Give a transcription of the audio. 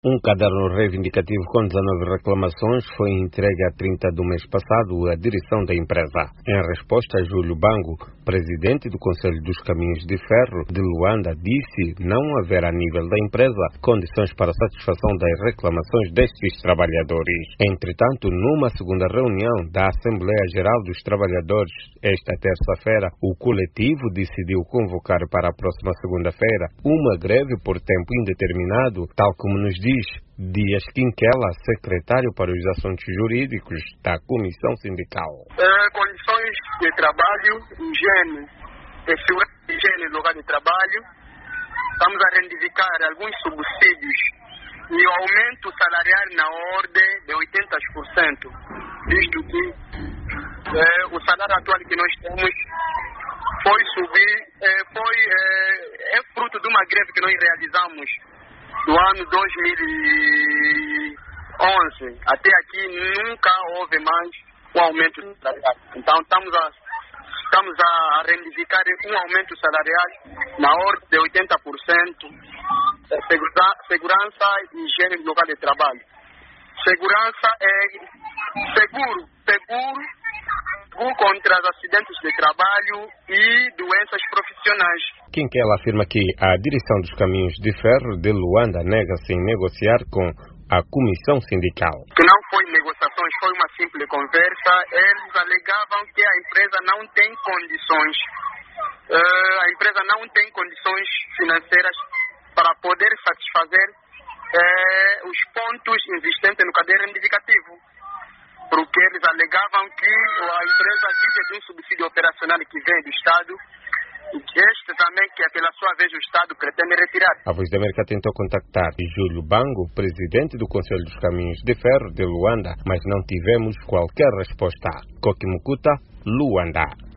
Um caderno reivindicativo com 19 reclamações foi entregue a 30 do mês passado à direção da empresa. Em resposta, Júlio Bango, presidente do Conselho dos Caminhos de Ferro de Luanda, disse não haver a nível da empresa condições para a satisfação das reclamações destes trabalhadores. Entretanto, numa segunda reunião da Assembleia Geral dos Trabalhadores, esta terça-feira, o coletivo decidiu convocar para a próxima segunda-feira uma greve por tempo indeterminado, tal como nos diz Dias Quinquela, secretário para os assuntos jurídicos da Comissão Sindical. Condições de trabalho, higiene, segurança e higiene no lugar de trabalho. Estamos a reivindicar alguns subsídios e o aumento salarial na ordem de 80%, visto que o salário atual que nós temos foi subir, é fruto de uma greve que nós realizamos do ano 2011. Até aqui nunca houve mais um aumento salarial. Então estamos a reivindicar um aumento salarial na ordem de 80%, segurança e higiene no local de trabalho. Segurança é seguro contra os acidentes de trabalho e doenças profissionais. Quinquela afirma que a direção dos Caminhos de Ferro de Luanda nega-se em negociar com a Comissão Sindical. Que não foi negociações, foi uma simples conversa. Eles alegavam que a empresa não tem condições, financeiras para poder satisfazer os pontos existentes no caderno indicativo. Porque eles alegavam que a empresa vive de um subsídio operacional que vem do Estado e que este também, que pela sua vez o Estado pretende retirar. A Voz da América tentou contactar Júlio Bango, presidente do Conselho dos Caminhos de Ferro de Luanda, mas não tivemos qualquer resposta. Kokimukuta, Luanda.